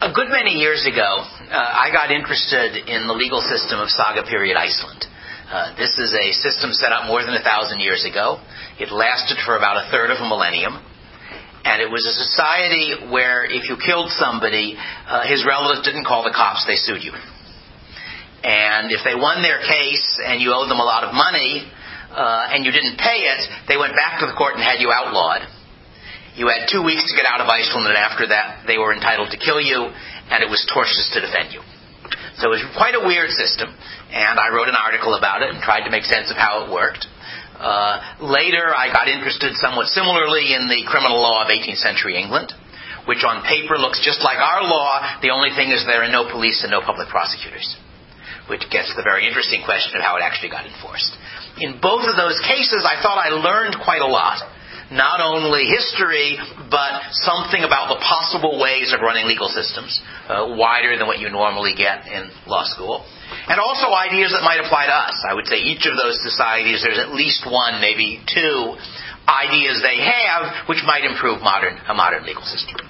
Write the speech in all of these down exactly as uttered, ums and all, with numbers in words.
A good many years ago, uh, I got interested in the legal system of Saga period Iceland. Uh, this is a system set up more than a thousand years ago. It lasted for about a third of a millennium. And it was a society where if you killed somebody, uh, his relatives didn't call the cops, they sued you. And if they won their case and you owed them a lot of money uh, and you didn't pay it, they went back to the court and had you outlawed. You had two weeks to get out of Iceland, and after that they were entitled to kill you, and it was tortious to defend you. So it was quite a weird system, and I wrote an article about it and tried to make sense of how it worked. Uh, later, I got interested somewhat similarly in the criminal law of eighteenth century England, which on paper looks just like our law. The only thing is there are no police and no public prosecutors, which gets the very interesting question of how it actually got enforced. In both of those cases, I thought I learned quite a lot. Not only history, but something about the possible ways of running legal systems, uh, wider than what you normally get in law school. And also ideas that might apply to us. I would say each of those societies, there's at least one, maybe two, ideas they have which might improve modern a modern legal system.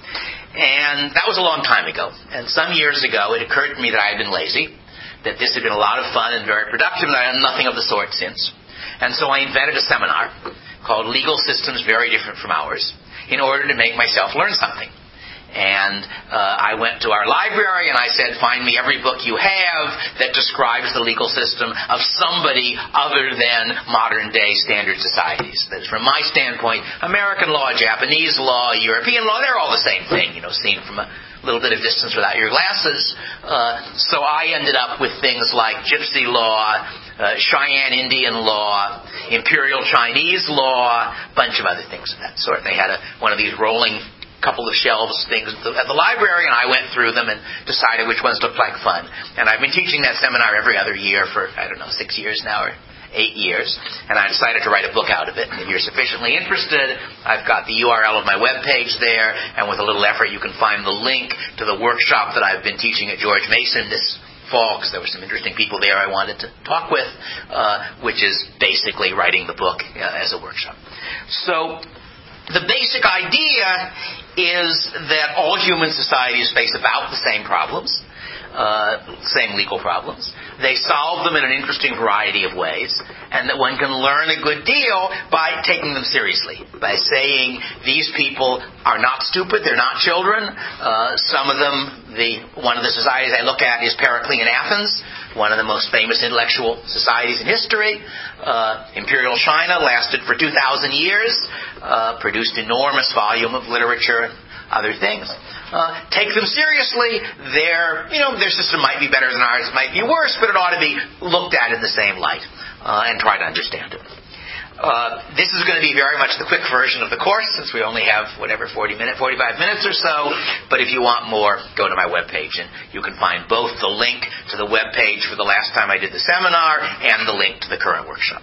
And that was a long time ago. And some years ago, it occurred to me that I had been lazy, that this had been a lot of fun and very productive, and I had nothing of the sort since. And so I invented a seminar called Legal Systems Very Different from Ours, in order to make myself learn something. And uh, I went to our library and I said, find me every book you have that describes the legal system of somebody other than modern-day standard societies. That is, from my standpoint, American law, Japanese law, European law, they're all the same thing, you know, seen from a little bit of distance without your glasses. Uh, so I ended up with things like Gypsy law, uh, Cheyenne Indian law, Imperial Chinese law, a bunch of other things of that sort. They had a, one of these rolling couple of shelves things at the, at the library, and I went through them and decided which ones looked like fun. And I've been teaching that seminar every other year for, I don't know, six years now, or eight years, and I decided to write a book out of it. If you're sufficiently interested, I've got the U R L of my webpage there, and with a little effort you can find the link to the workshop that I've been teaching at George Mason this fall, because there were some interesting people there I wanted to talk with, uh, which is basically writing the book uh, as a workshop. So the basic idea is that all human societies face about the same problems, uh, same legal problems. They solve them in an interesting variety of ways, and that one can learn a good deal by taking them seriously, by saying these people are not stupid, they're not children. Uh, some of them, the one of the societies I look at is Periclean Athens, one of the most famous intellectual societies in history. Uh, Imperial China lasted for two thousand years, uh, produced enormous volume of literature and other things. Uh, take them seriously. Their, you know, their system might be better than ours, it might be worse, but it ought to be looked at in the same light uh, and try to understand it. Uh, this is going to be very much the quick version of the course, since we only have, whatever, forty minutes, forty-five minutes or so. But if you want more, go to my webpage, and you can find both the link to the webpage for the last time I did the seminar and the link to the current workshop.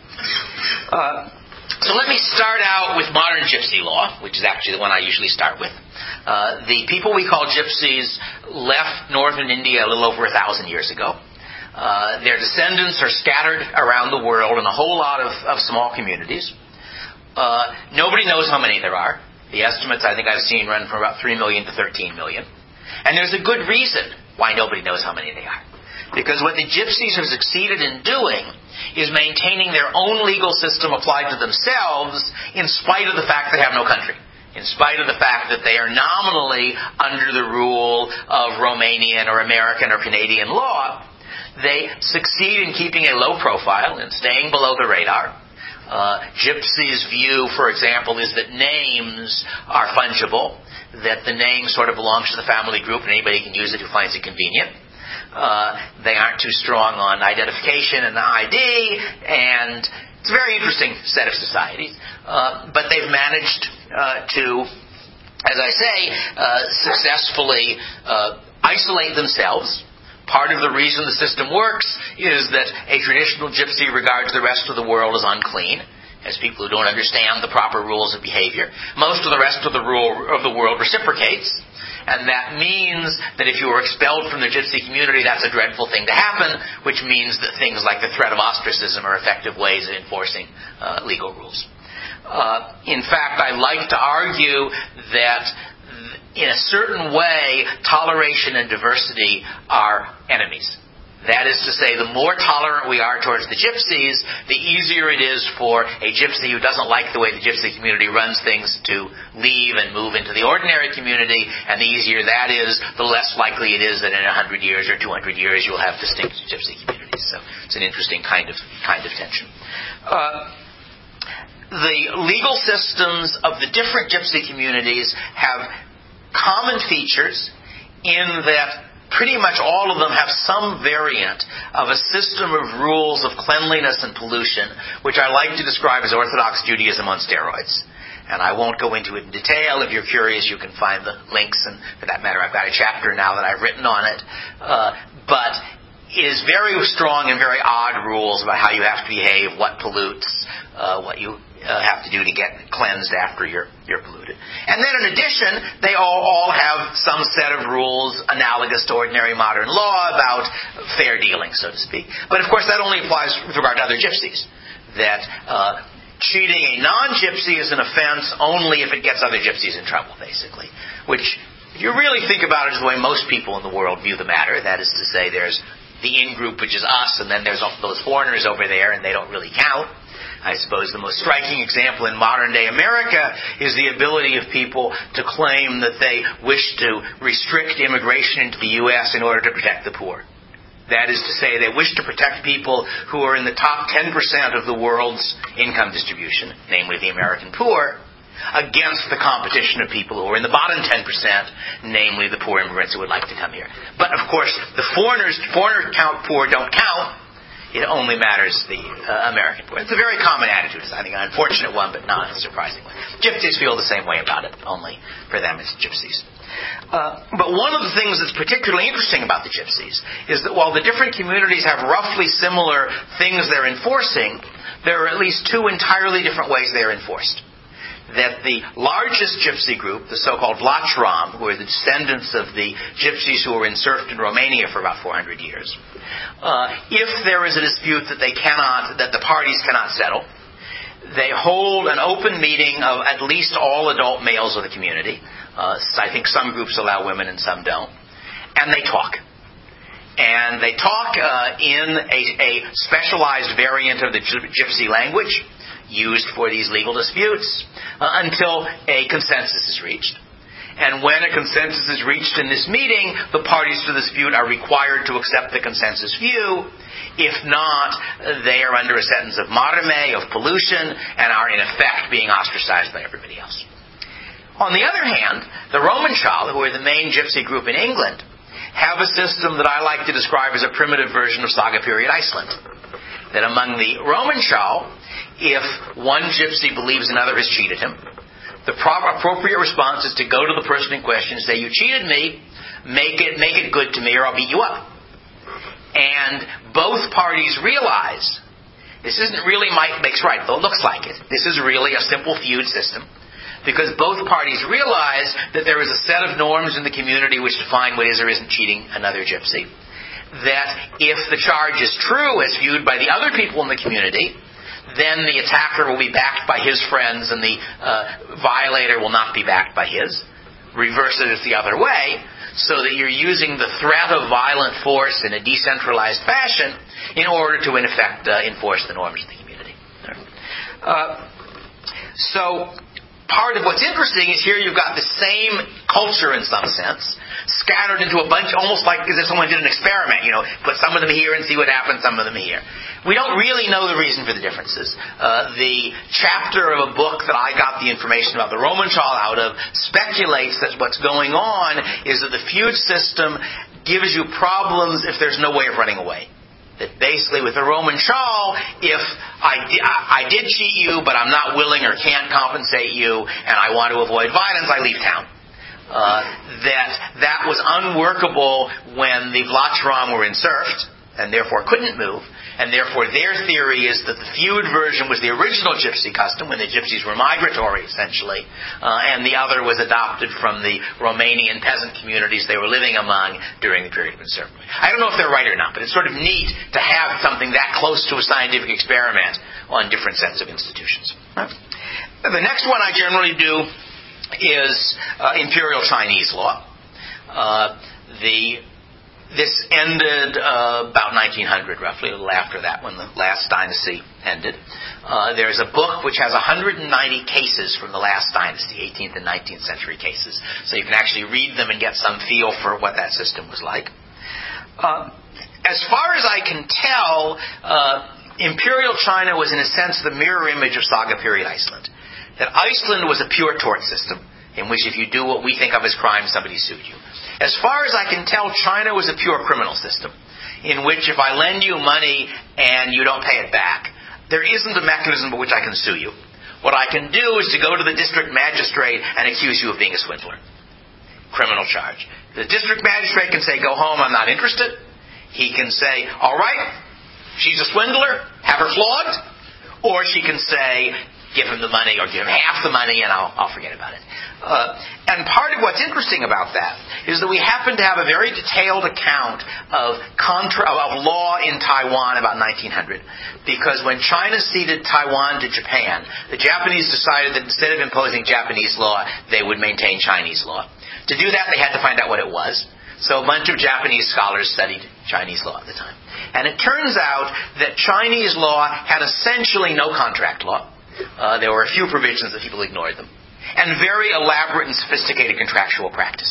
Uh, so let me start out with modern Gypsy law, which is actually the one I usually start with. Uh, the people we call Gypsies left northern India a little over a thousand years ago. Uh, their descendants are scattered around the world in a whole lot of, of small communities. Uh, nobody knows how many there are. The estimates I think I've seen run from about three million to thirteen million. And there's a good reason why nobody knows how many they are. Because what the Gypsies have succeeded in doing is maintaining their own legal system applied to themselves in spite of the fact they have no country. In spite of the fact that they are nominally under the rule of Romanian or American or Canadian law, they succeed in keeping a low profile and staying below the radar. Uh, Gypsies' view, for example, is that names are fungible, that the name sort of belongs to the family group and anybody can use it who finds it convenient. Uh, they aren't too strong on identification and I D, and it's a very interesting set of societies. Uh, but they've managed uh, to, as I say, uh, successfully uh, isolate themselves. Part of the reason the system works is that a traditional Gypsy regards the rest of the world as unclean, as people who don't understand the proper rules of behavior. Most of the rest of the, rule, of the world reciprocates, and that means that if you are expelled from the Gypsy community, that's a dreadful thing to happen, which means that things like the threat of ostracism are effective ways of enforcing uh, legal rules. Uh, in fact, I like to argue that in a certain way, toleration and diversity are enemies. That is to say, the more tolerant we are towards the gypsies, the easier it is for a gypsy who doesn't like the way the gypsy community runs things to leave and move into the ordinary community, and the easier that is, the less likely it is that in one hundred years or two hundred years you'll have distinct gypsy communities. So it's an interesting kind of kind of tension. Uh, the legal systems of the different gypsy communities have common features in that pretty much all of them have some variant of a system of rules of cleanliness and pollution, which I like to describe as Orthodox Judaism on steroids. And I won't go into it in detail. If you're curious, you can find the links, and for that matter, I've got a chapter now that I've written on it. Uh, but it is very strong and very odd rules about how you have to behave, what pollutes, uh, what you Uh, have to do to get cleansed after you're you're polluted. And then in addition, they all, all have some set of rules analogous to ordinary modern law about fair dealing, so to speak. But of course that only applies with regard to other gypsies. That uh, cheating a non-gypsy is an offense only if it gets other gypsies in trouble, basically. Which, if you really think about it, is the way most people in the world view the matter. That is to say, there's the in-group, which is us, and then there's those foreigners over there, and they don't really count. I suppose the most striking example in modern-day America is the ability of people to claim that they wish to restrict immigration into the U S in order to protect the poor. That is to say, they wish to protect people who are in the top ten percent of the world's income distribution, namely the American poor, against the competition of people who are in the bottom ten percent, namely the poor immigrants who would like to come here. But, of course, the foreigners, foreigners count poor don't count. It only matters the uh, American poor. It's a very common attitude. It's, I think, an unfortunate one, but not a surprising one. Gypsies feel the same way about it, only for them it's gypsies. Uh, but one of the things that's particularly interesting about the gypsies is that while the different communities have roughly similar things they're enforcing, there are at least two entirely different ways they're enforced. That the largest gypsy group, the so-called Vlachram, who are the descendants of the gypsies who were insurged in Romania for about four hundred years, uh, if there is a dispute that they cannot, that the parties cannot settle, they hold an open meeting of at least all adult males of the community. Uh, I think some groups allow women and some don't. And they talk. And they talk uh, in a, a specialized variant of the gypsy language, used for these legal disputes, uh, until a consensus is reached. And when a consensus is reached in this meeting, the parties to the dispute are required to accept the consensus view. If not, they are under a sentence of marame, of pollution, and are in effect being ostracized by everybody else. On the other hand, the Roman Chal, who are the main gypsy group in England, have a system that I like to describe as a primitive version of Saga period Iceland. That among the Roman Chal, if one gypsy believes another has cheated him, the proper, appropriate response is to go to the person in question and say, "You cheated me, make it make it good to me or I'll beat you up." And both parties realize this isn't really might makes right, though it looks like it. This is really a simple feud system, because both parties realize that there is a set of norms in the community which define what is or isn't cheating another gypsy. That if the charge is true as viewed by the other people in the community, then the attacker will be backed by his friends and the uh, violator will not be backed by his. Reverse it is the other way, so that you're using the threat of violent force in a decentralized fashion in order to, in effect, uh, enforce the norms of the community. Uh, so, part of what's interesting is here you've got the same culture in some sense, scattered into a bunch, almost like as if someone did an experiment, you know, put some of them here and see what happens, some of them here. We don't really know the reason for the differences. Uh, the chapter of a book that I got the information about the Roman Chal out of speculates that what's going on is that the feud system gives you problems if there's no way of running away. That basically with the Roman Chal, if I, di- I did cheat you, but I'm not willing or can't compensate you, and I want to avoid violence, I leave town. Uh, that that was unworkable when the Vlachram were insurged, and therefore couldn't move. And therefore their theory is that the feud version was the original gypsy custom, when the gypsies were migratory, essentially, uh, and the other was adopted from the Romanian peasant communities they were living among during the period of encirclement. I don't know if they're right or not, but it's sort of neat to have something that close to a scientific experiment on different sets of institutions. Right? The next one I generally do is uh, imperial Chinese law. Uh, the This ended uh, about nineteen hundred, roughly, a little after that, when the last dynasty ended. Uh, there's a book which has one hundred ninety cases from the last dynasty, eighteenth and nineteenth century cases. So you can actually read them and get some feel for what that system was like. Uh, as far as I can tell, uh, imperial China was, in a sense, the mirror image of Saga period Iceland. That Iceland was a pure tort system, in which if you do what we think of as crime, somebody sued you. As far as I can tell, China was a pure criminal system, in which if I lend you money and you don't pay it back, there isn't a mechanism by which I can sue you. What I can do is to go to the district magistrate and accuse you of being a swindler. Criminal charge. The district magistrate can say, go home, I'm not interested. He can say, all right, she's a swindler, have her flogged. Or she can say, give him the money, or give him half the money, and I'll, I'll forget about it. Uh, and part of what's interesting about that is that we happen to have a very detailed account of contra, of law in Taiwan about nineteen hundred. Because when China ceded Taiwan to Japan, the Japanese decided that instead of imposing Japanese law, they would maintain Chinese law. To do that, they had to find out what it was. So a bunch of Japanese scholars studied Chinese law at the time. And it turns out that Chinese law had essentially no contract law. Uh, there were a few provisions that people ignored them. And very elaborate and sophisticated contractual practice.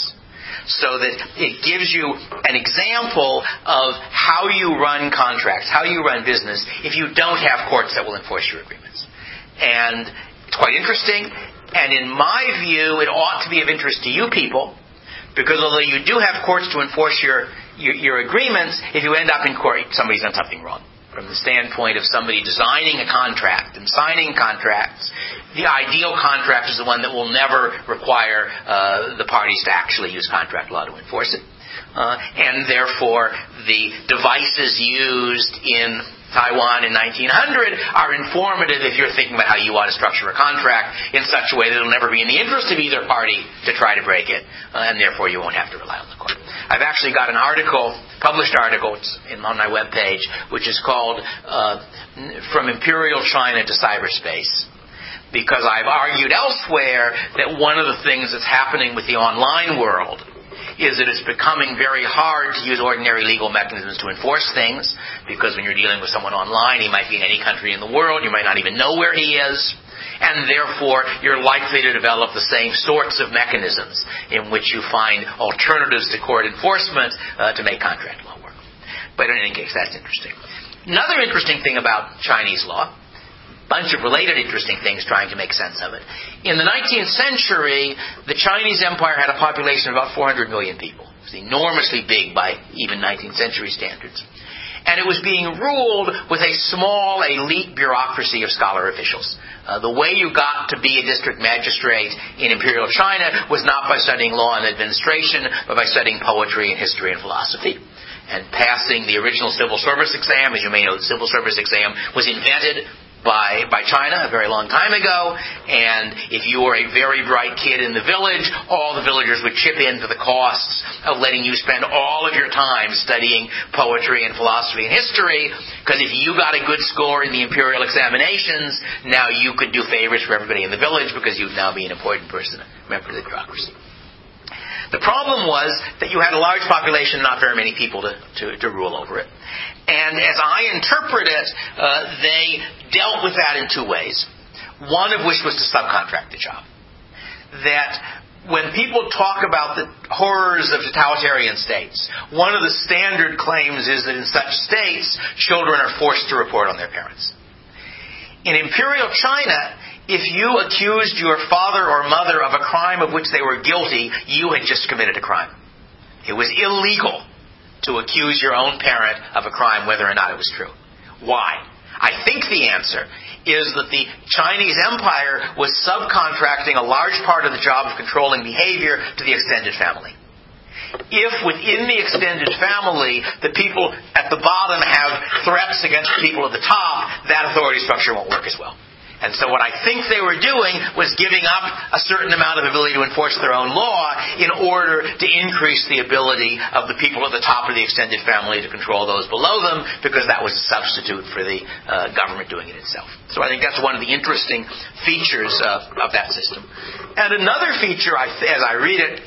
So that it gives you an example of how you run contracts, how you run business, if you don't have courts that will enforce your agreements. And it's quite interesting. And in my view, it ought to be of interest to you people, because although you do have courts to enforce your, your, your agreements, if you end up in court, somebody's done something wrong. From the standpoint of somebody designing a contract and signing contracts, the ideal contract is the one that will never require uh, the parties to actually use contract law to enforce it. Uh, and therefore, the devices used in Taiwan in nineteen hundred are informative if you're thinking about how you ought to structure a contract in such a way that it will never be in the interest of either party to try to break it, uh, and therefore you won't have to rely on the court. I've actually got an article, published article, it's in, on my webpage, which is called uh, From Imperial China to Cyberspace. Because I've argued elsewhere that one of the things that's happening with the online world is that it's becoming very hard to use ordinary legal mechanisms to enforce things, because when you're dealing with someone online, he might be in any country in the world, you might not even know where he is, and therefore you're likely to develop the same sorts of mechanisms in which you find alternatives to court enforcement uh, to make contract law work. But in any case, that's interesting. Another interesting thing about Chinese law, bunch of related interesting things trying to make sense of it. In the nineteenth century, the Chinese Empire had a population of about four hundred million people. It was enormously big by even nineteenth century standards. And it was being ruled with a small elite bureaucracy of scholar officials. Uh, the way you got to be a district magistrate in Imperial China was not by studying law and administration, but by studying poetry and history and philosophy. And passing the original civil service exam. As you may know, the civil service exam was invented by by China a very long time ago, and if you were a very bright kid in the village, all the villagers would chip in for the costs of letting you spend all of your time studying poetry and philosophy and history, because if you got a good score in the imperial examinations, now you could do favors for everybody in the village, because you'd now be an important person, a member of the bureaucracy. The problem was that you had a large population and not very many people to, to, to rule over it. And as I interpret it, uh, they dealt with that in two ways. One of which was to subcontract the job. That when people talk about the horrors of totalitarian states, one of the standard claims is that in such states, children are forced to report on their parents. In Imperial China, if you accused your father or mother of a crime of which they were guilty, you had just committed a crime. It was illegal to accuse your own parent of a crime, whether or not it was true. Why? I think the answer is that the Chinese Empire was subcontracting a large part of the job of controlling behavior to the extended family. If within the extended family, the people at the bottom have threats against the people at the top, that authority structure won't work as well. And so what I think they were doing was giving up a certain amount of ability to enforce their own law in order to increase the ability of the people at the top of the extended family to control those below them, because that was a substitute for the uh, government doing it itself. So I think that's one of the interesting features of, of that system. And another feature, I, as I read it,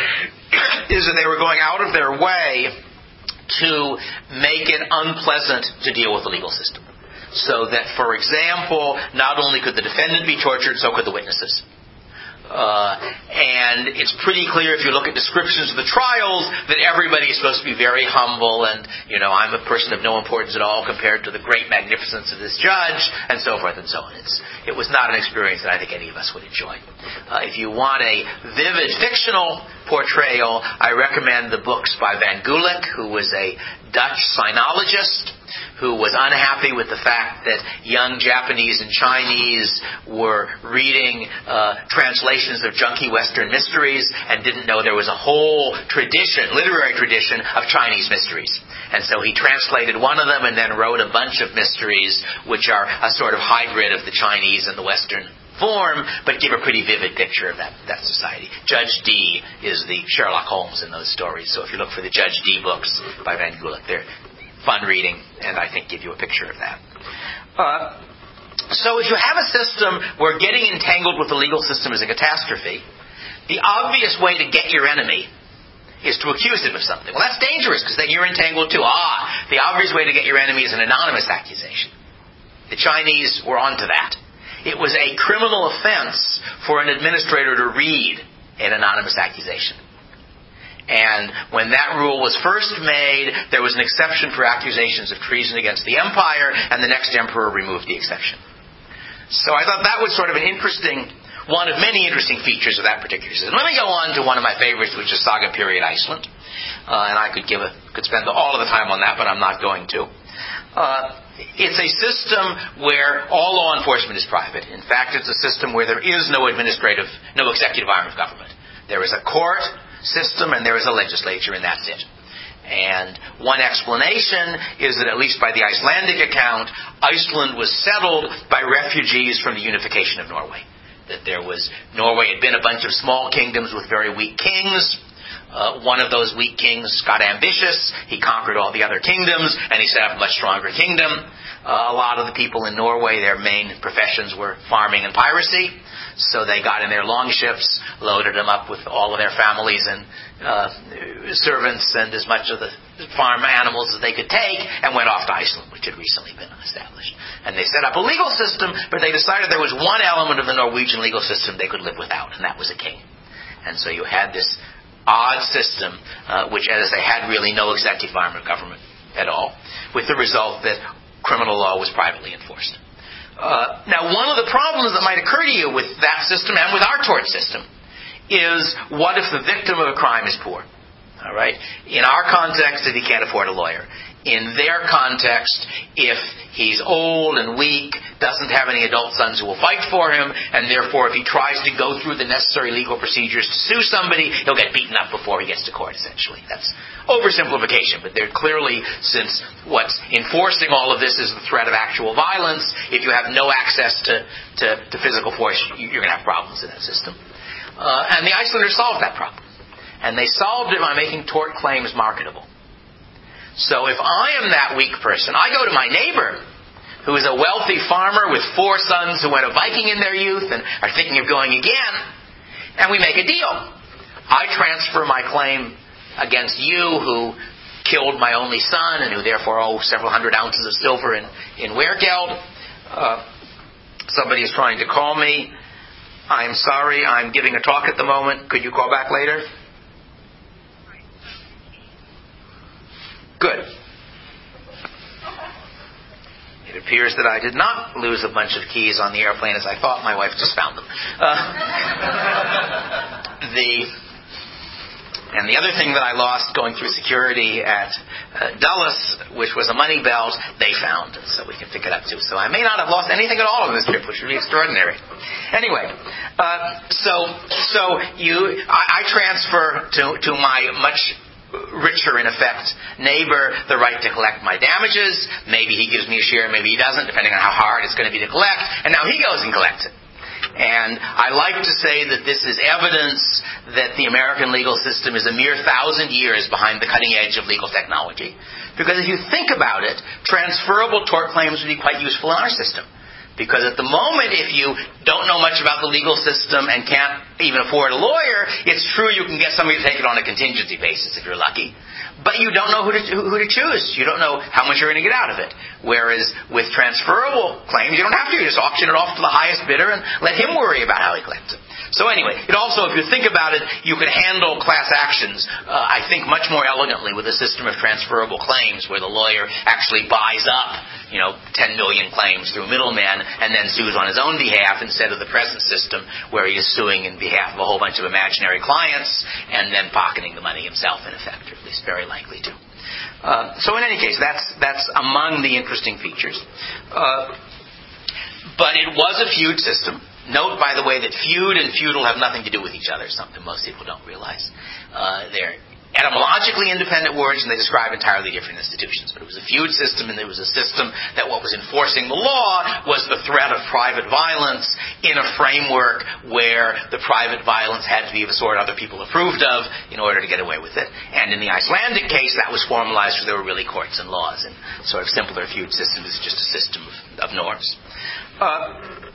is that they were going out of their way to make it unpleasant to deal with the legal system. So that, for example, not only could the defendant be tortured, so could the witnesses. Uh, and it's pretty clear if you look at descriptions of the trials that everybody is supposed to be very humble and, you know, I'm a person of no importance at all compared to the great magnificence of this judge, and so forth and so on. It's, it was not an experience that I think any of us would enjoy. Uh, if you want a vivid fictional portrayal, I recommend the books by Van Gulik, who was a Dutch sinologist who was unhappy with the fact that young Japanese and Chinese were reading uh, translations of junky Western mysteries and didn't know there was a whole tradition, literary tradition, of Chinese mysteries. And so he translated one of them and then wrote a bunch of mysteries which are a sort of hybrid of the Chinese and the Western form, but give a pretty vivid picture of that, that society. Judge Dee is the Sherlock Holmes in those stories. So if you look for the Judge Dee books by Van Gulik, they're fun reading, and I think give you a picture of that. Uh, so if you have a system where getting entangled with the legal system is a catastrophe, the obvious way to get your enemy is to accuse him of something. Well, that's dangerous, because then you're entangled too. Ah, the obvious way to get your enemy is an anonymous accusation. The Chinese were onto that. It was a criminal offense for an administrator to read an anonymous accusation. And when that rule was first made, there was an exception for accusations of treason against the empire, and the next emperor removed the exception. So I thought that was sort of an interesting, one of many interesting features of that particular system. Let me go on to one of my favorites, which is Saga period Iceland. Uh, and I could give a, could spend all of the time on that, but I'm not going to. Uh, it's a system where all law enforcement is private. In fact, it's a system where there is no administrative, no executive arm of government. There is a court system and there is a legislature, and that's it. And one explanation is that, at least by the Icelandic account, Iceland was settled by refugees from the unification of Norway. That there was, Norway had been a bunch of small kingdoms with very weak kings. Uh, one of those weak kings got ambitious. He conquered all the other kingdoms, and he set up a much stronger kingdom. Uh, a lot of the people in Norway, their main professions were farming and piracy. So they got in their longships, loaded them up with all of their families and uh, servants and as much of the farm animals as they could take, and went off to Iceland, which had recently been established. And they set up a legal system, but they decided there was one element of the Norwegian legal system they could live without, and that was a king. And so you had this odd system, uh, which, as they had really no executive arm of government at all, with the result that criminal law was privately enforced. Uh, now, one of the problems that might occur to you with that system and with our tort system is, what if the victim of a crime is poor? All right. In our context, if he can't afford a lawyer. In their context, if he's old and weak, doesn't have any adult sons who will fight for him, and therefore if he tries to go through the necessary legal procedures to sue somebody, he'll get beaten up before he gets to court, essentially. That's oversimplification, but they're clearly, since what's enforcing all of this is the threat of actual violence, if you have no access to, to, to physical force, you're going to have problems in that system. Uh, and the Icelanders solved that problem. And they solved it by making tort claims marketable. So if I am that weak person, I go to my neighbor, who is a wealthy farmer with four sons who went a Viking in their youth and are thinking of going again, and we make a deal. I transfer my claim against you, who killed my only son and who therefore owe several hundred ounces of silver in, in weregeld. Uh, somebody is trying to call me. I'm sorry, I'm giving a talk at the moment. Could you call back later? Good. It appears that I did not lose a bunch of keys on the airplane as I thought. My wife just found them. Uh, the and the other thing that I lost going through security at uh, Dulles, which was a money belt, they found, so we can pick it up too. So I may not have lost anything at all on this trip, which would be extraordinary. Anyway, uh, so so you, I, I transfer to to my much richer, in effect, neighbor the right to collect my damages. Maybe he gives me a share, maybe he doesn't, depending on how hard it's going to be to collect. And now he goes and collects it. And I like to say that this is evidence that the American legal system is a mere thousand years behind the cutting edge of legal technology. Because if you think about it, transferable tort claims would be quite useful in our system. Because at the moment, if you don't know much about the legal system and can't even afford a lawyer, it's true you can get somebody to take it on a contingency basis if you're lucky. But you don't know who to, who to choose. You don't know how much you're going to get out of it. Whereas with transferable claims, you don't have to. You just auction it off to the highest bidder and let him worry about how he collects it. So anyway, it also, if you think about it, you can handle class actions, uh, I think, much more elegantly with a system of transferable claims where the lawyer actually buys up, you know, ten million claims through middlemen and then sues on his own behalf instead of the present system where he is suing in behalf of a whole bunch of imaginary clients and then pocketing the money himself, in effect, or at least very likely to. Uh, so in any case, that's that's among the interesting features. Uh, but it was a feud system. Note, by the way, that feud and feudal have nothing to do with each other, something most people don't realize. Uh, they're etymologically independent words, and they describe entirely different institutions. But it was a feud system, and it was a system that what was enforcing the law was the threat of private violence in a framework where the private violence had to be of a sort other people approved of in order to get away with it. And in the Icelandic case, that was formalized where there were really courts and laws, and sort of simpler feud system is just a system of, of norms. Uh,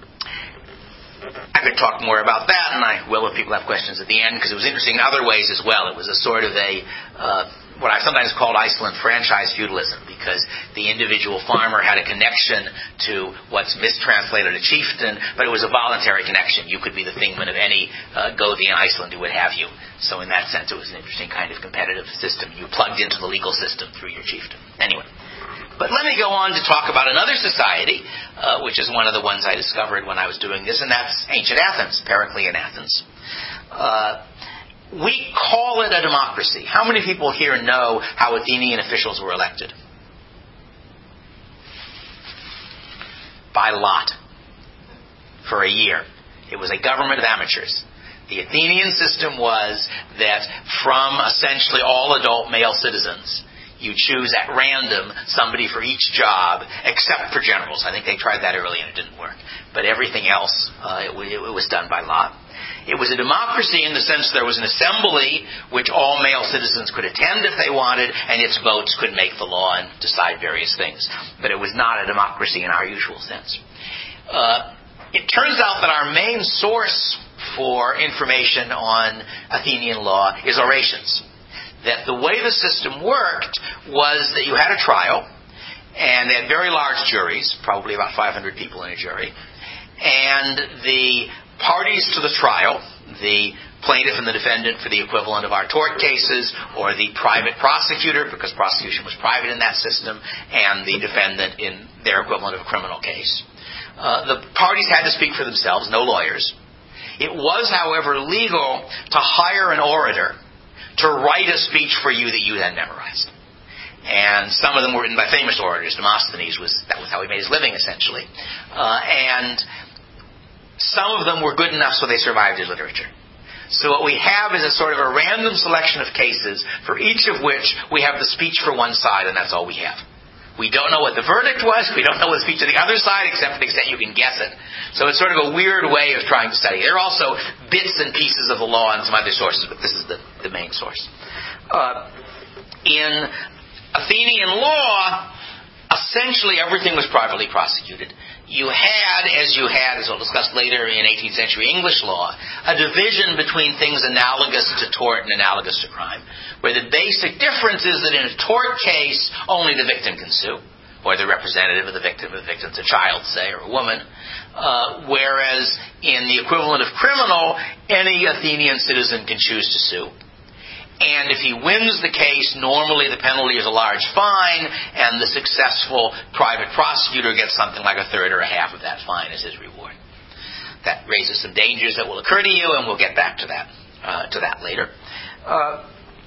I could talk more about that, and I will if people have questions at the end, because it was interesting in other ways as well. It was a sort of a, uh, what I've sometimes called Iceland franchise feudalism, because the individual farmer had a connection to what's mistranslated a chieftain, but it was a voluntary connection. You could be the thingman of any uh, Gothi in Iceland who would have you. So in that sense, it was an interesting kind of competitive system. You plugged into the legal system through your chieftain. Anyway. But let me go on to talk about another society, uh, which is one of the ones I discovered when I was doing this, and that's ancient Athens, Periclean Athens. Uh, we call it a democracy. How many people here know how Athenian officials were elected? By lot. For a year. It was a government of amateurs. The Athenian system was that from essentially all adult male citizens, you choose at random somebody for each job, except for generals. I think they tried that early and it didn't work. But everything else, uh, it, it was done by lot. It was a democracy in the sense there was an assembly which all male citizens could attend if they wanted, and its votes could make the law and decide various things. But it was not a democracy in our usual sense. Uh, it turns out that our main source for information on Athenian law is orations. That the way the system worked was that you had a trial, and they had very large juries, probably about five hundred people in a jury, and the parties to the trial, the plaintiff and the defendant for the equivalent of our tort cases, or the private prosecutor, because prosecution was private in that system, and the defendant in their equivalent of a criminal case. Uh, the parties had to speak for themselves, no lawyers. It was, however, legal to hire an orator to write a speech for you that you then memorized. And some of them were written by famous orators. Demosthenes, was that was how he made his living, essentially. Uh, and some of them were good enough so they survived as literature. So what we have is a sort of a random selection of cases for each of which we have the speech for one side, and that's all we have. We don't know what the verdict was. We don't know what the speech of the other side, except to the extent you can guess it. So it's sort of a weird way of trying to study. There are also bits and pieces of the law and some other sources, but this is the, the main source. Uh, in Athenian law, essentially everything was privately prosecuted. You had, as you had, as we'll discuss later in eighteenth century English law, a division between things analogous to tort and analogous to crime, where the basic difference is that in a tort case, only the victim can sue, or the representative of the victim, if the victim's a child, say, or a woman, uh, whereas in the equivalent of criminal, any Athenian citizen can choose to sue. And if he wins the case, normally the penalty is a large fine, and the successful private prosecutor gets something like a third or a half of that fine as his reward. That raises some dangers that will occur to you, and we'll get back to that uh, to that later. Uh,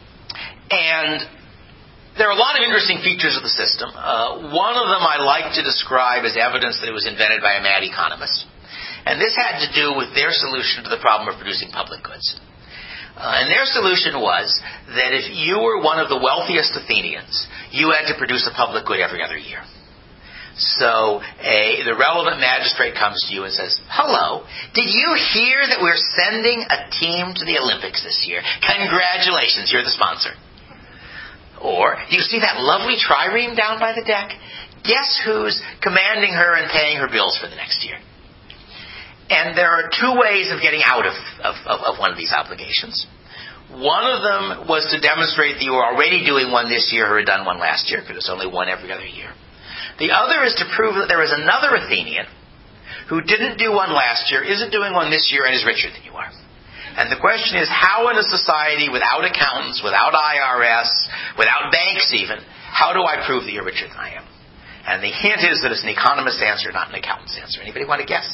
and there are a lot of interesting features of the system. Uh, one of them I like to describe as evidence that it was invented by a mad economist. And this had to do with their solution to the problem of producing public goods. Uh, and their solution was that if you were one of the wealthiest Athenians, you had to produce a public good every other year. So a, the relevant magistrate comes to you and says, hello, did you hear that we're sending a team to the Olympics this year? Congratulations, you're the sponsor. Or, do you see that lovely trireme down by the deck? Guess who's commanding her and paying her bills for the next year? And there are two ways of getting out of, of, of, of one of these obligations. One of them was to demonstrate that you were already doing one this year or had done one last year, because it's only one every other year. The other is to prove that there is another Athenian who didn't do one last year, isn't doing one this year, and is richer than you are. And the question is, how in a society without accountants, without I R S, without banks even, how do I prove that you're richer than I am? And the hint is that it's an economist's answer, not an accountant's answer. Anybody want to guess?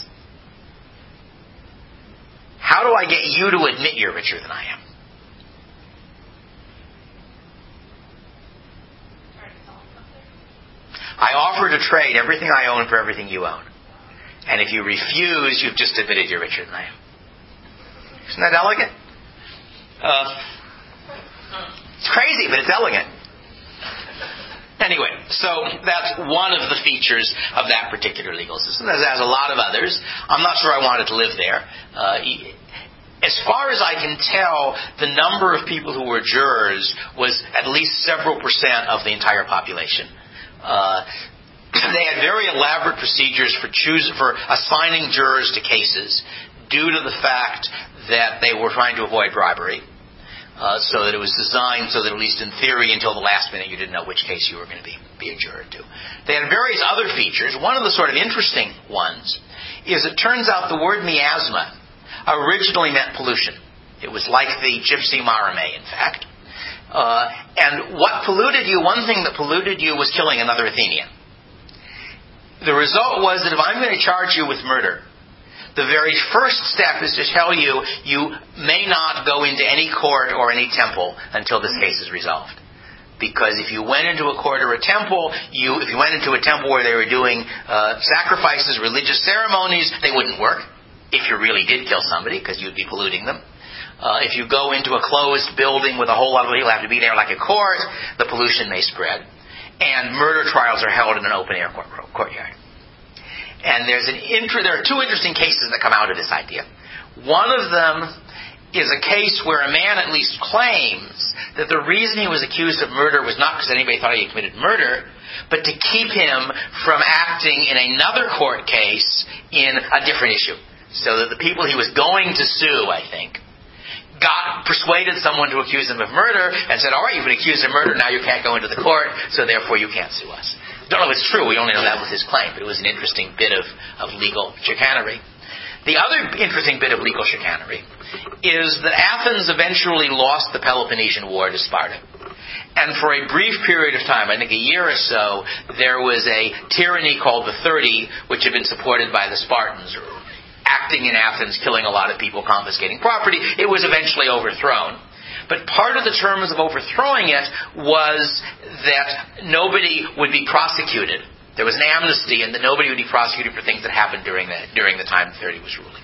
How do I get you to admit you're richer than I am? I offer to trade everything I own for everything you own. And if you refuse, you've just admitted you're richer than I am. Isn't that elegant? Uh, it's crazy, but it's elegant. Anyway, so that's one of the features of that particular legal system. There's, there's a lot of others. I'm not sure I wanted to live there. Uh, as far as I can tell, the number of people who were jurors was at least several percent of the entire population. Uh, they had very elaborate procedures for choose, for assigning jurors to cases due to the fact that they were trying to avoid bribery. Uh, so that it was designed so that at least in theory until the last minute you didn't know which case you were going to be, be a juror to. They had various other features. One of the sort of interesting ones is it turns out the word miasma originally meant pollution. It was like the gypsy marame, in fact. Uh, and what polluted you, one thing that polluted you was killing another Athenian. The result was that if I'm going to charge you with murder, the very first step is to tell you you may not go into any court or any temple until this case is resolved. Because if you went into a court or a temple, you if you went into a temple where they were doing uh, sacrifices, religious ceremonies, they wouldn't work if you really did kill somebody, because you'd be polluting them. Uh, if you go into a closed building with a whole lot of people, have to be there like a court, the pollution may spread. And murder trials are held in an open-air court, courtyard. And there's an inter- there are two interesting cases that come out of this idea. One of them is a case where a man at least claims that the reason he was accused of murder was not because anybody thought he had committed murder, but to keep him from acting in another court case in a different issue. So that the people he was going to sue, I think, got persuaded someone to accuse him of murder and said, all right, you've been accused of murder, now you can't go into the court, so therefore you can't sue us. Don't know if it's true, we only know that was his claim, but it was an interesting bit of, of legal chicanery. The other interesting bit of legal chicanery is that Athens eventually lost the Peloponnesian War to Sparta. And for a brief period of time, I think a year or so, there was a tyranny called the Thirty, which had been supported by the Spartans, acting in Athens, killing a lot of people, confiscating property. It was eventually overthrown. But part of the terms of overthrowing it was that nobody would be prosecuted. There was an amnesty, and that nobody would be prosecuted for things that happened during the, during the time the Thirty was ruling.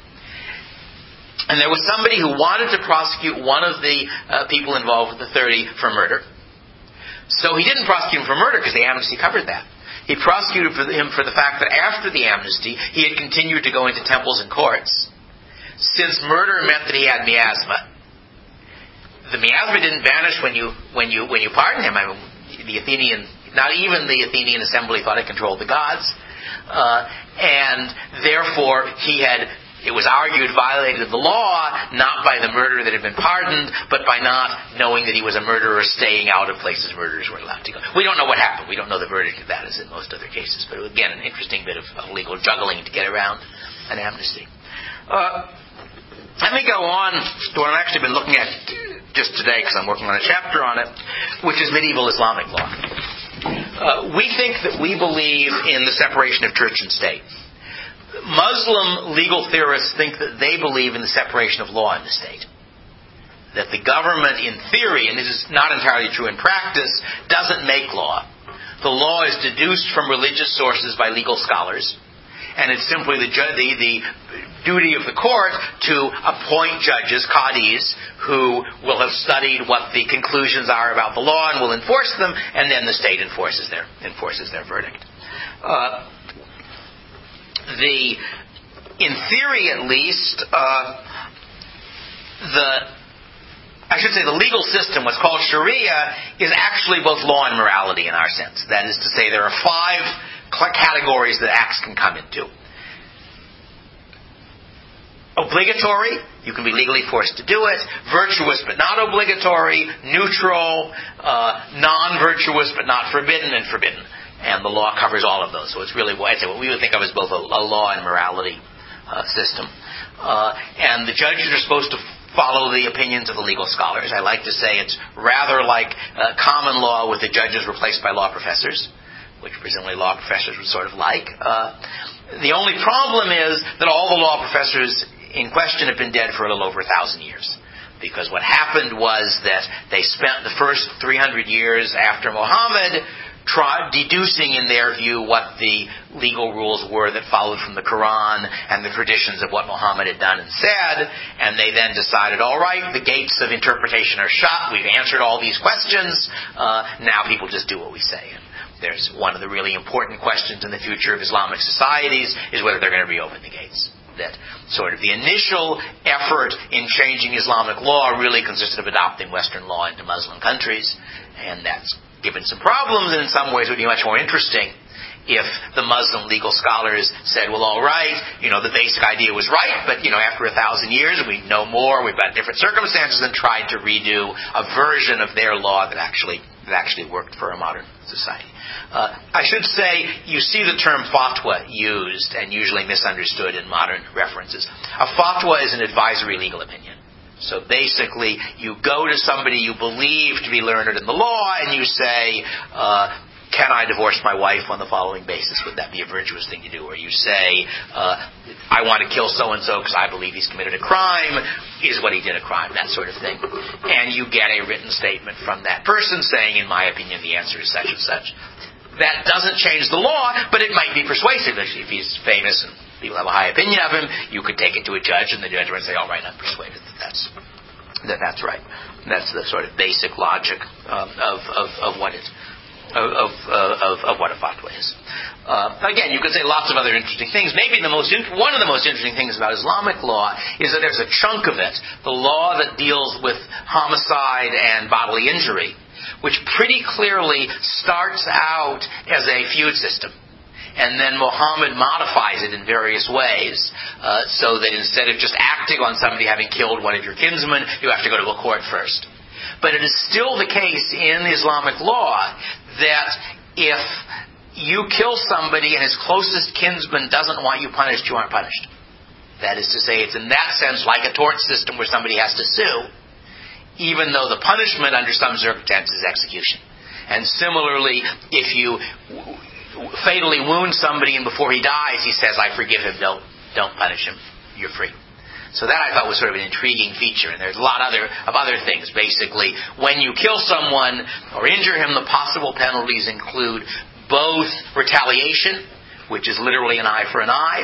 And there was somebody who wanted to prosecute one of the uh, people involved with the Thirty for murder. So he didn't prosecute him for murder because the amnesty covered that. He prosecuted for him for the fact that after the amnesty, he had continued to go into temples and courts. Since murder meant that he had miasma, the miasma didn't vanish when you when you when you pardoned him. I mean, the Athenian, not even the Athenian assembly thought it controlled the gods, uh, and therefore he had. It was argued violated the law, not by the murder that had been pardoned, but by not knowing that he was a murderer, staying out of places murderers were allowed to go. We don't know what happened. We don't know the verdict of that, as in most other cases. But again, an interesting bit of, of legal juggling to get around an amnesty. Uh, let me go on to what I've actually been looking at just today, because I'm working on a chapter on it, which is medieval Islamic law. Uh, we think that we believe in the separation of church and state. Muslim legal theorists think that they believe in the separation of law and the state. That the government, in theory, and this is not entirely true in practice, doesn't make law. The law is deduced from religious sources by legal scholars, and it's simply the, the, the duty of the court to appoint judges, qadis, who will have studied what the conclusions are about the law and will enforce them, and then the state enforces their enforces their verdict. Uh, the, in theory at least, uh, the I should say the legal system, what's called Sharia, is actually both law and morality in our sense. That is to say, there are five categories that acts can come into. Obligatory, you can be legally forced to do it. Virtuous but not obligatory. Neutral, uh, non-virtuous but not forbidden, and forbidden. And the law covers all of those. So it's really what, what we would think of as both a, a law and morality uh, system. Uh, and the judges are supposed to follow the opinions of the legal scholars. I like to say it's rather like uh, common law with the judges replaced by law professors, which presumably law professors would sort of like. Uh, the only problem is that all the law professors in question have been dead for a little over a thousand years. Because what happened was that they spent the first three hundred years after Muhammad try, deducing in their view what the legal rules were that followed from the Quran and the traditions of what Muhammad had done and said, and they then decided, all right, the gates of interpretation are shut, we've answered all these questions, uh, now people just do what we say. And there's one of the really important questions in the future of Islamic societies is whether they're going to reopen the gates. That sort of the initial effort in changing Islamic law really consisted of adopting Western law into Muslim countries, and that's given some problems, and in some ways would be much more interesting if the Muslim legal scholars said, well, all right, you know, the basic idea was right, but, you know, after a thousand years we know more, we've got different circumstances, and tried to redo a version of their law that actually that actually worked for a modern society. Uh, I should say, you see the term fatwa used and usually misunderstood in modern references. A fatwa is an advisory legal opinion. So basically, you go to somebody you believe to be learned in the law, and you say, uh, can I divorce my wife on the following basis? Would that be a virtuous thing to do? Or you say, uh, I want to kill so-and-so because I believe he's committed a crime. Is what he did a crime? That sort of thing. And you get a written statement from that person saying, in my opinion, the answer is such and such. That doesn't change the law, but it might be persuasive. If he's famous and people have a high opinion of him, you could take it to a judge, and the judge would say, all right, I'm persuaded that that's, that that's right. That's the sort of basic logic um, of, of, of what it Of, of, uh, of, of what a fatwa is. Uh, again, you could say lots of other interesting things. Maybe the most in- one of the most interesting things about Islamic law is that there's a chunk of it, the law that deals with homicide and bodily injury, which pretty clearly starts out as a feud system. And then Muhammad modifies it in various ways, uh, so that instead of just acting on somebody having killed one of your kinsmen, you have to go to a court first. But it is still the case in Islamic law that if you kill somebody and his closest kinsman doesn't want you punished, you aren't punished. That is to say, it's in that sense like a tort system where somebody has to sue, even though the punishment under some circumstances is execution. And similarly, if you fatally wound somebody and before he dies he says, I forgive him, don't, don't punish him, you're free. So that I thought was sort of an intriguing feature. And there's a lot other, of other things. Basically, when you kill someone or injure him, the possible penalties include both retaliation, which is literally an eye for an eye,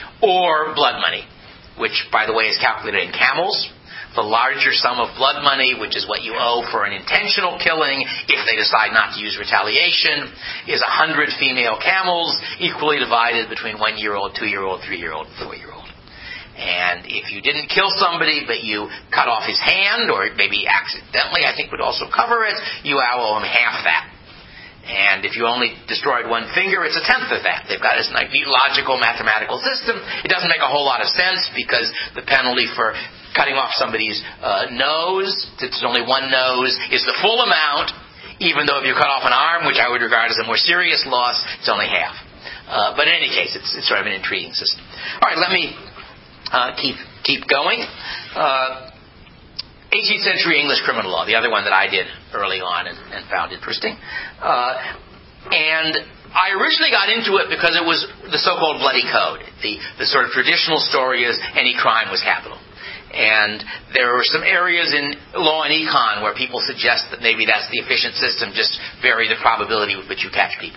or blood money, which, by the way, is calculated in camels. The larger sum of blood money, which is what you owe for an intentional killing, if they decide not to use retaliation, is one hundred female camels, equally divided between one-year-old, two-year-old, three-year-old, four-year-old. And if you didn't kill somebody, but you cut off his hand, or maybe accidentally, I think would also cover it, you owe him half that. And if you only destroyed one finger, it's a tenth of that. They've got this like neat logical mathematical system. It doesn't make a whole lot of sense because the penalty for cutting off somebody's uh, nose, it's only one nose, is the full amount, even though if you cut off an arm, which I would regard as a more serious loss, it's only half. Uh, but in any case, it's, it's sort of an intriguing system. All right, let me Uh, keep keep going. Uh, eighteenth century English criminal law, the other one that I did early on and, and found interesting. Uh, and I originally got into it because it was the so-called bloody code. The, the sort of traditional story is any crime was capital. And there are some areas in law and econ where people suggest that maybe that's the efficient system, just vary the probability with which you catch people.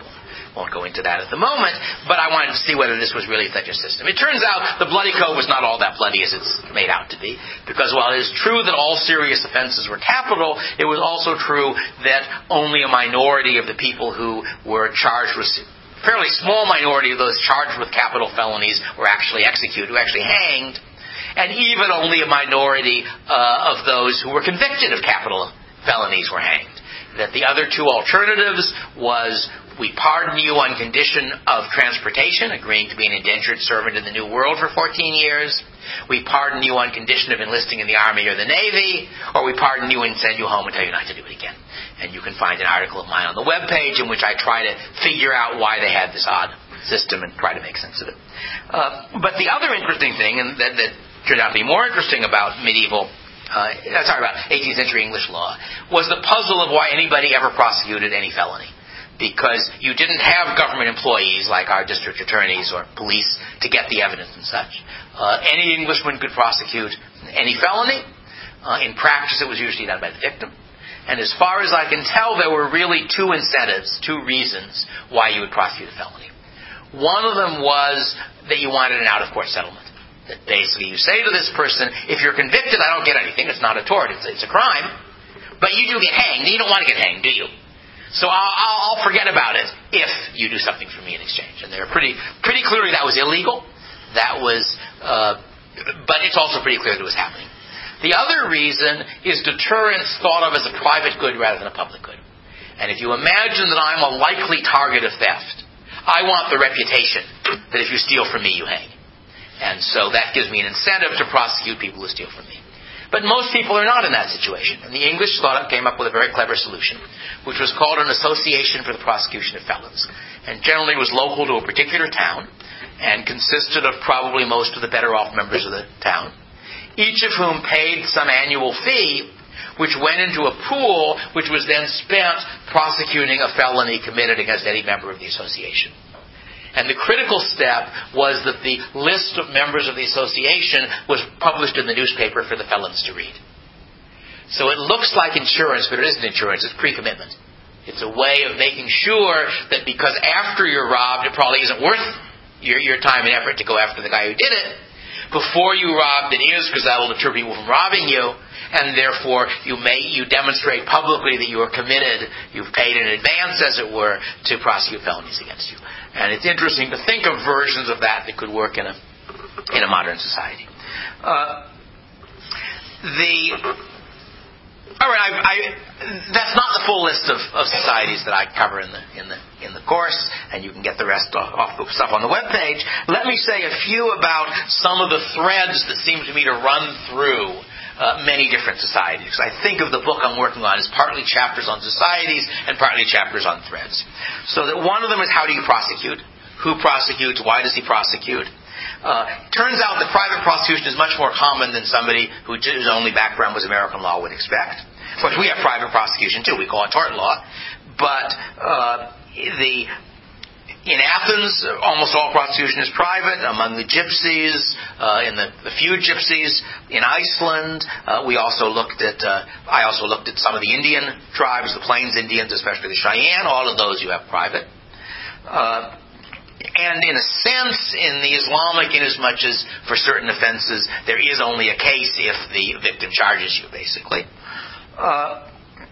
Won't go into that at the moment, but I wanted to see whether this was really such a system. It turns out the Bloody Code was not all that bloody as it's made out to be, because while it is true that all serious offenses were capital, it was also true that only a minority of the people who were charged with, fairly small minority of those charged with capital felonies were actually executed, who actually hanged, and even only a minority uh, of those who were convicted of capital felonies were hanged. That the other two alternatives was we pardon you on condition of transportation, agreeing to be an indentured servant in the New World for fourteen years. We pardon you on condition of enlisting in the Army or the Navy, or we pardon you and send you home and tell you not to do it again. And you can find an article of mine on the webpage in which I try to figure out why they had this odd system and try to make sense of it. Uh, but the other interesting thing, and that, that turned out to be more interesting about medieval Uh, sorry, about eighteenth century English law, was the puzzle of why anybody ever prosecuted any felony. Because you didn't have government employees like our district attorneys or police to get the evidence and such. Uh, any Englishman could prosecute any felony. Uh, in practice, it was usually done by the victim. And as far as I can tell, there were really two incentives, two reasons why you would prosecute a felony. One of them was that you wanted an out-of-court settlement. That basically you say to this person, if you're convicted, I don't get anything. It's not a tort. It's, it's a crime. But you do get hanged. You don't want to get hanged, do you? So I'll, I'll, I'll forget about it if you do something for me in exchange. And they're pretty, pretty clearly that was illegal. That was, uh, but it's also pretty clear that it was happening. The other reason is deterrence thought of as a private good rather than a public good. And if you imagine that I'm a likely target of theft, I want the reputation that if you steal from me, you hang. And so that gives me an incentive to prosecute people who steal from me. But most people are not in that situation. And the English thought came up with a very clever solution, which was called an association for the prosecution of felons. And generally was local to a particular town and consisted of probably most of the better off members of the town, each of whom paid some annual fee, which went into a pool, which was then spent prosecuting a felony committed against any member of the association. And the critical step was that the list of members of the association was published in the newspaper for the felons to read. So it looks like insurance, but it isn't insurance, it's pre-commitment. It's a way of making sure that because after you're robbed, it probably isn't worth your, your time and effort to go after the guy who did it. Before you robbed, it is, because that will deter people from robbing you. And therefore, you may you demonstrate publicly that you are committed, you've paid in advance, as it were, to prosecute felonies against you. And it's interesting to think of versions of that that could work in a in a modern society. Uh, the all right, I, I, that's not the full list of, of societies that I cover in the in the in the course, and you can get the rest off, off the stuff on the webpage. Let me say a few about some of the threads that seem to me to run through Uh, many different societies. I think of the book I'm working on as partly chapters on societies and partly chapters on threads. So that one of them is how do you prosecute? Who prosecutes? Why does he prosecute? Uh, turns out that private prosecution is much more common than somebody who, whose only background was American law would expect. Of course, we have private prosecution too. We call it tort law. But uh, the In Athens, almost all prosecution is private. Among the gypsies, uh, in the, the few gypsies in Iceland, uh, we also looked at. Uh, I also looked at some of the Indian tribes, the Plains Indians, especially the Cheyenne. All of those you have private. Uh, and in a sense, in the Islamic, in as much as for certain offenses, there is only a case if the victim charges you, basically. Uh,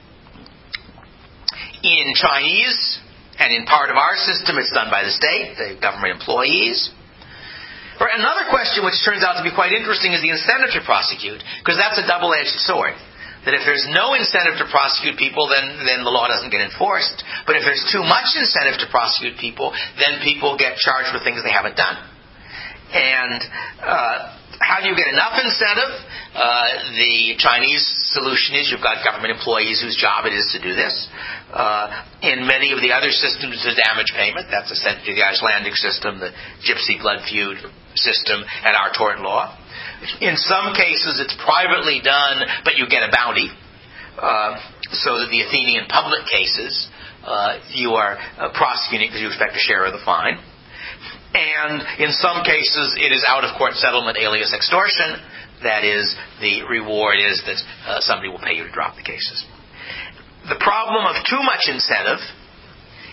in Chinese. And in part of our system, it's done by the state, the government employees. Or another question which turns out to be quite interesting is the incentive to prosecute, because that's a double-edged sword. That if there's no incentive to prosecute people, then, then the law doesn't get enforced. But if there's too much incentive to prosecute people, then people get charged with things they haven't done. And uh, how do you get enough incentive? Uh, the Chinese solution is you've got government employees whose job it is to do this. Uh, in many of the other systems, it's a damage payment. That's essentially the Icelandic system, the Gypsy blood feud system, and our tort law. In some cases, it's privately done, but you get a bounty. Uh, so that the Athenian public cases, uh, you are uh, prosecuting because you expect a share of the fine. And in some cases, it is out-of-court settlement alias extortion. That is, the reward is that uh, somebody will pay you to drop the cases. The problem of too much incentive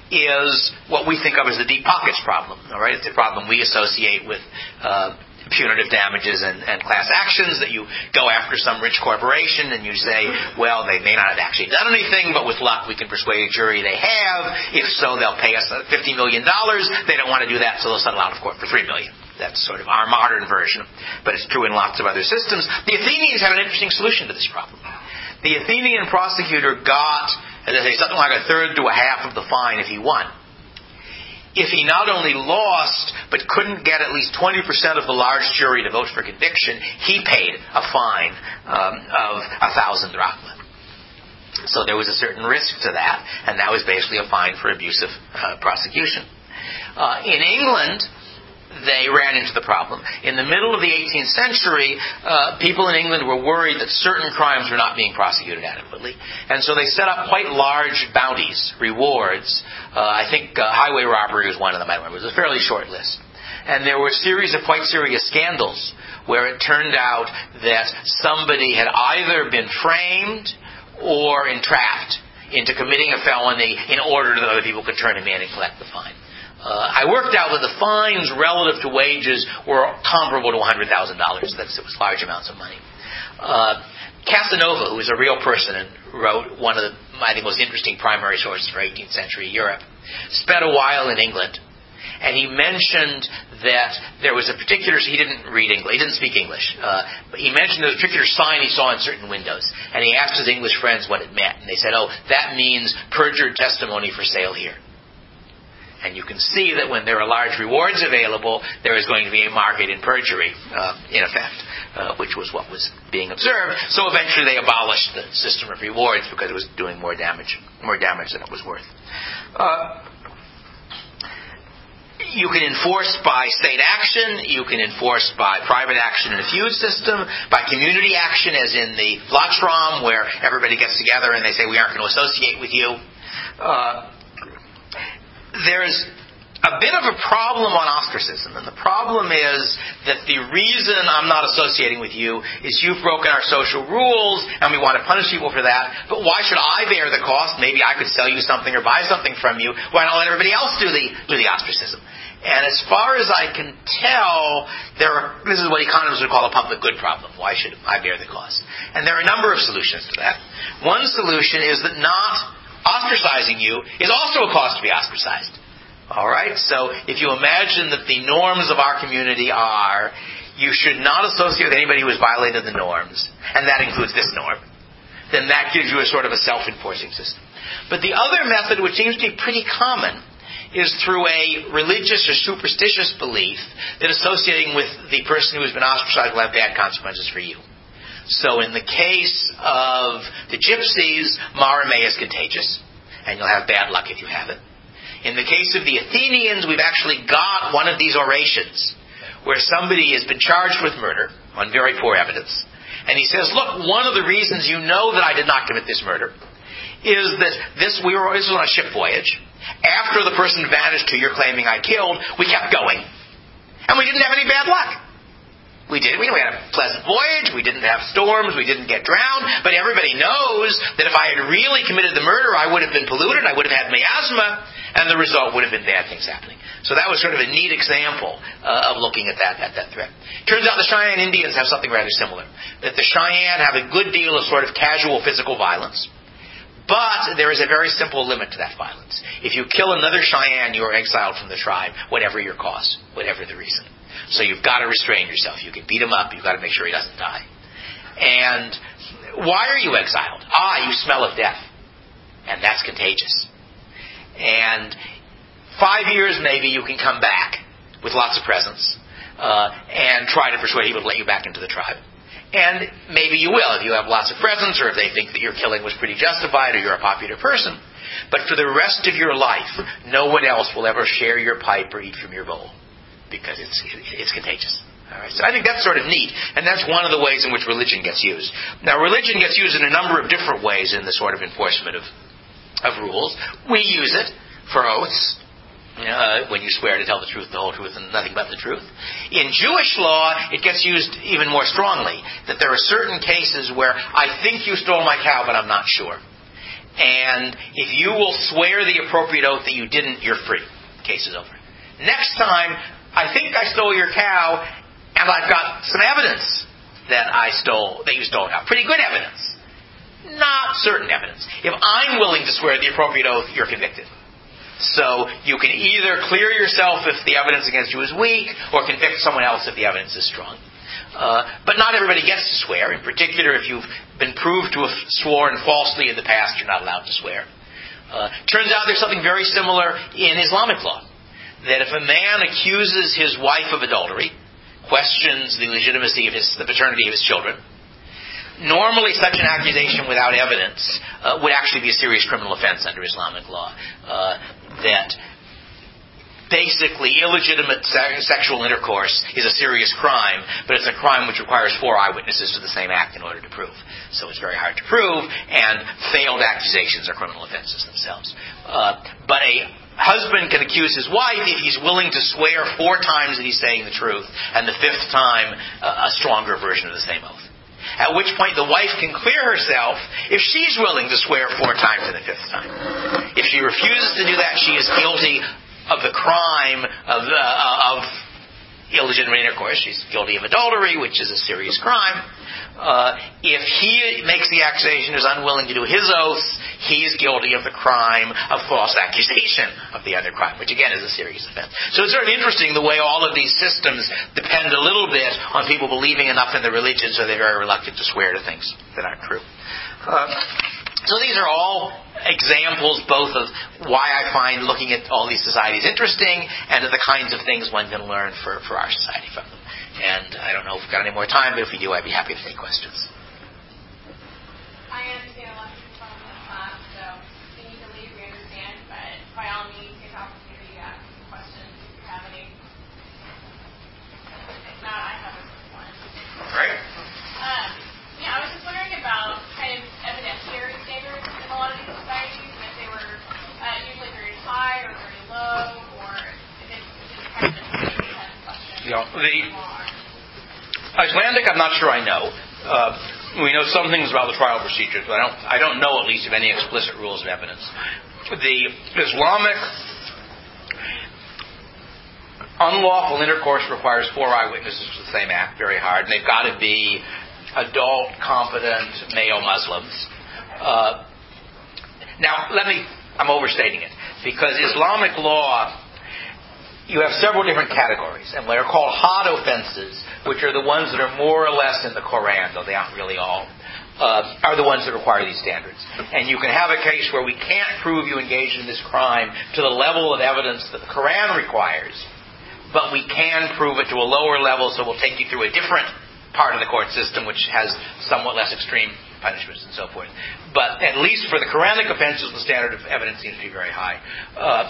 is what we think of as the deep pockets problem. All right, it's a problem we associate with uh, punitive damages and, and class actions, that you go after some rich corporation and you say, well, they may not have actually done anything, but with luck we can persuade a jury they have. If so, they'll pay us fifty million dollars. They don't want to do that, so they'll settle out of court for three million dollars. That's sort of our modern version, but it's true in lots of other systems. The Athenians have an interesting solution to this problem. The Athenian prosecutor got, as I say, something like a third to a half of the fine if he won. If he not only lost, but couldn't get at least twenty percent of the large jury to vote for conviction, he paid a fine um, of a thousand drachma. So there was a certain risk to that, and that was basically a fine for abusive uh, prosecution. Uh, in England, they ran into the problem. In the middle of the eighteenth century, uh, people in England were worried that certain crimes were not being prosecuted adequately. And so they set up quite large bounties, rewards. Uh, I think uh, highway robbery was one of them, I remember. It was a fairly short list. And there were a series of quite serious scandals where it turned out that somebody had either been framed or entrapped into committing a felony in order that other people could turn him in and collect the fine. Uh, I worked out that the fines relative to wages were comparable to one hundred thousand dollars. That's, it was large amounts of money. Uh, Casanova, who was a real person and wrote one of the, I think, most interesting primary sources for eighteenth century Europe, spent a while in England, and he mentioned that there was a particular, he didn't read English, he didn't speak English, uh, but he mentioned there was a particular sign he saw in certain windows, and he asked his English friends what it meant, and they said, oh, that means perjured testimony for sale here. And you can see that when there are large rewards available, there is going to be a market in perjury, uh, in effect, uh, which was what was being observed. So eventually they abolished the system of rewards because it was doing more damage, more damage than it was worth. Uh, you can enforce by state action, you can enforce by private action in a feud system, by community action as in the Vlachtram, where everybody gets together and they say, we aren't going to associate with you. Uh, There's a bit of a problem on ostracism, and the problem is that the reason I'm not associating with you is you've broken our social rules, and we want to punish people for that, but why should I bear the cost? Maybe I could sell you something or buy something from you. Why not let everybody else do the do the ostracism? And as far as I can tell, there are, this is what economists would call a public good problem. Why should I bear the cost? And there are a number of solutions to that. One solution is that not ostracizing you is also a cause to be ostracized. All right? So if you imagine that the norms of our community are, you should not associate with anybody who has violated the norms, and that includes this norm, then that gives you a sort of a self-enforcing system. But the other method, which seems to be pretty common, is through a religious or superstitious belief that associating with the person who has been ostracized will have bad consequences for you. So in the case of the gypsies, Mare Mea is contagious, and you'll have bad luck if you have it. In the case of the Athenians, we've actually got one of these orations where somebody has been charged with murder on very poor evidence. And he says, look, one of the reasons you know that I did not commit this murder is that this, we were, this was on a ship voyage. After the person vanished who you're claiming I killed, we kept going. And we didn't have any bad luck. We did. We had a pleasant voyage. We didn't have storms. We didn't get drowned. But everybody knows that if I had really committed the murder, I would have been polluted. I would have had miasma. And the result would have been bad things happening. So that was sort of a neat example uh, of looking at that, at that threat. Turns out the Cheyenne Indians have something rather similar. That the Cheyenne have a good deal of sort of casual physical violence. But there is a very simple limit to that violence. If you kill another Cheyenne, you are exiled from the tribe, whatever your cause, whatever the reason. So you've got to restrain yourself. You can beat him up. You've got to make sure he doesn't die. And why are you exiled? Ah, you smell of death. And that's contagious. And five years maybe you can come back with lots of presents uh, and try to persuade people to let you back into the tribe. And maybe you will if you have lots of presents or if they think that your killing was pretty justified or you're a popular person. But for the rest of your life, no one else will ever share your pipe or eat from your bowl because it's it's contagious. All right, so I think that's sort of neat, and that's one of the ways in which religion gets used. Now, religion gets used in a number of different ways in the sort of enforcement of of rules. We use it for oaths. Uh, when you swear to tell the truth, the whole truth, and nothing but the truth. In Jewish law, it gets used even more strongly. That there are certain cases where I think you stole my cow, but I'm not sure. And if you will swear the appropriate oath that you didn't, you're free. Case is over. Next time, I think I stole your cow, and I've got some evidence that I stole, that you stole a cow. Pretty good evidence. Not certain evidence. If I'm willing to swear the appropriate oath, you're convicted. So you can either clear yourself if the evidence against you is weak, or convict someone else if the evidence is strong. Uh, but not everybody gets to swear. In particular, if you've been proved to have sworn falsely in the past, you're not allowed to swear. Uh, turns out there's something very similar in Islamic law. That if a man accuses his wife of adultery, questions the legitimacy of his, the paternity of his children, normally such an accusation without evidence uh, would actually be a serious criminal offense under Islamic law. Uh, that basically illegitimate se- sexual intercourse is a serious crime, but it's a crime which requires four eyewitnesses to the same act in order to prove. So it's very hard to prove, and failed accusations are criminal offenses themselves. Uh, but a husband can accuse his wife if he's willing to swear four times that he's saying the truth, and the fifth time uh, a stronger version of the same oath. At which point the wife can clear herself if she's willing to swear four times in the fifth time. If she refuses to do that, she is guilty of the crime of, uh, of illegitimate intercourse. She's guilty of adultery, which is a serious crime. Uh, if he makes the accusation and is unwilling to do his oaths, he is guilty of the crime of false accusation of the other crime, which again is a serious offense. So it's sort of interesting the way all of these systems depend a little bit on people believing enough in the religion so they're very reluctant to swear to things that aren't true. Uh, So these are all examples both of why I find looking at all these societies interesting and of the kinds of things one can learn for, for our society from them. And I don't know if we've got any more time, but if we do, I'd be happy to take questions. I understand a lot of people in the class, so if you need to leave, we understand, but by all means, take the opportunity to ask questions if you have any. If not, I have a one. Right. Um, Yeah, I was just wondering about kind of evidentiary standards in a lot of these societies, and if they were uh, usually very high or very low, or if it's just kind of a kind of question. Yeah, the Icelandic, I'm not sure I know. Uh, we know some things about the trial procedures, but I don't. I don't know at least of any explicit rules of evidence. The Islamic unlawful intercourse requires four eyewitnesses to the same act. Very hard, and they've got to be adult, competent, male Muslims. Uh, now, let me, I'm overstating it, because Islamic law, you have several different categories, and what are called hot offenses, which are the ones that are more or less in the Quran, though they aren't really all, uh, are the ones that require these standards. And you can have a case where we can't prove you engaged in this crime to the level of evidence that the Quran requires, but we can prove it to a lower level, so we'll take you through a different part of the court system which has somewhat less extreme punishments and so forth. But at least for the Quranic offenses, the standard of evidence seems to be very high. Uh,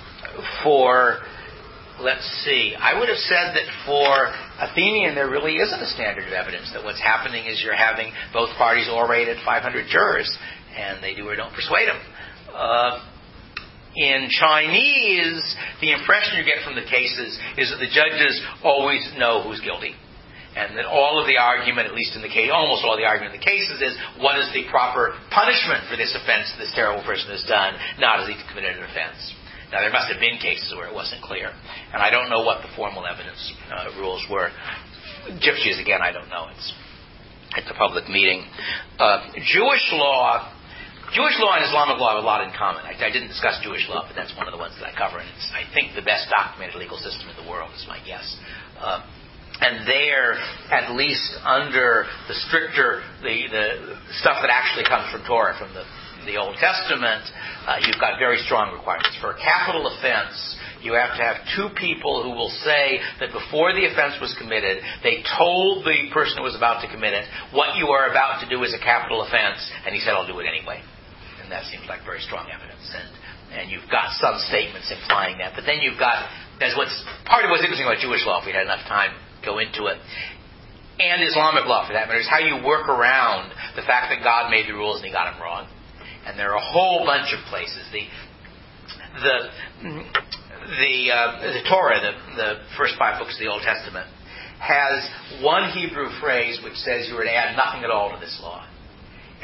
for, let's see, I would have said that for Athenian there really isn't a standard of evidence, that what's happening is you're having both parties orated five hundred jurors, and they do or don't persuade them. Uh, In Chinese, the impression you get from the cases is that the judges always know who's guilty. And that all of the argument, at least in the case, almost all the argument in the cases is, what is the proper punishment for this offense this terrible person has done, not has he committed an offense. Now, there must have been cases where it wasn't clear. And I don't know what the formal evidence uh, rules were. Gypsies, again, I don't know. It's, it's a public meeting. Uh, Jewish law, Jewish law and Islamic law have a lot in common. I, I didn't discuss Jewish law, but that's one of the ones that I cover. And it's, I think, the best documented legal system in the world, is my guess. Uh, And there, at least under the stricter, the, the stuff that actually comes from Torah, from the, the Old Testament, uh, you've got very strong requirements. For a capital offense, you have to have two people who will say that before the offense was committed, they told the person who was about to commit it, what you are about to do is a capital offense, and he said, I'll do it anyway. And that seems like very strong evidence. And, and you've got some statements implying that. But then you've got, as what's part of what's interesting about Jewish law, if we had enough time, go into it, and Islamic law for that matter, is how you work around the fact that God made the rules and he got them wrong. And there are a whole bunch of places. The the the, uh, the Torah, the, the first five books of the Old Testament, has one Hebrew phrase which says you are to add nothing at all to this law. And it has one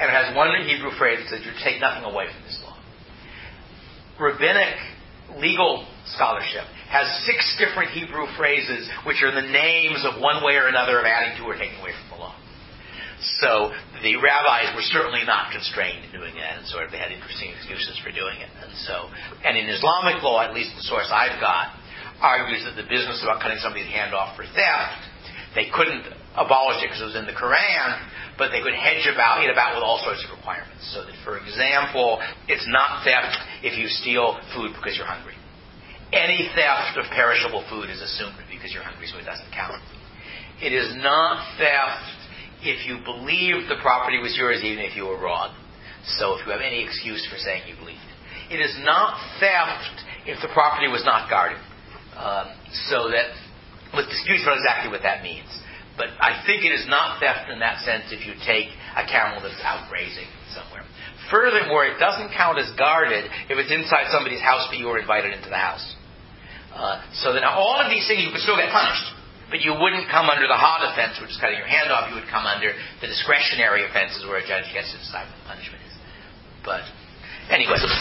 one Hebrew phrase that says you take nothing away from this law. Rabbinic legal scholarship has six different Hebrew phrases which are the names of one way or another of adding to or taking away from the law. So the rabbis were certainly not constrained in doing that, and sort of they had interesting excuses for doing it. And so, and in Islamic law, at least the source I've got, argues that the business about cutting somebody's hand off for theft, they couldn't abolish it because it was in the Quran, but they could hedge about it about with all sorts of requirements. So that, for example, it's not theft if you steal food because you're hungry. Any theft of perishable food is assumed because you're hungry, so it doesn't count. It is not theft if you believe the property was yours even if you were wrong. So if you have any excuse for saying you believed it. It is not theft if the property was not guarded. Um, so that, with disputes about exactly what that means. But I think it is not theft in that sense if you take a camel that's out grazing somewhere. Furthermore, it doesn't count as guarded if it's inside somebody's house but you were invited into the house. Uh, so that now all of these things you could still get punished. But you wouldn't come under the hard offense, which is cutting your hand off. You would come under the discretionary offenses where a judge gets to decide what the punishment is. But, anyway. Thank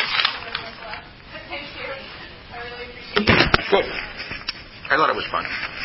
you. I really appreciate it. Good. I thought it was fun.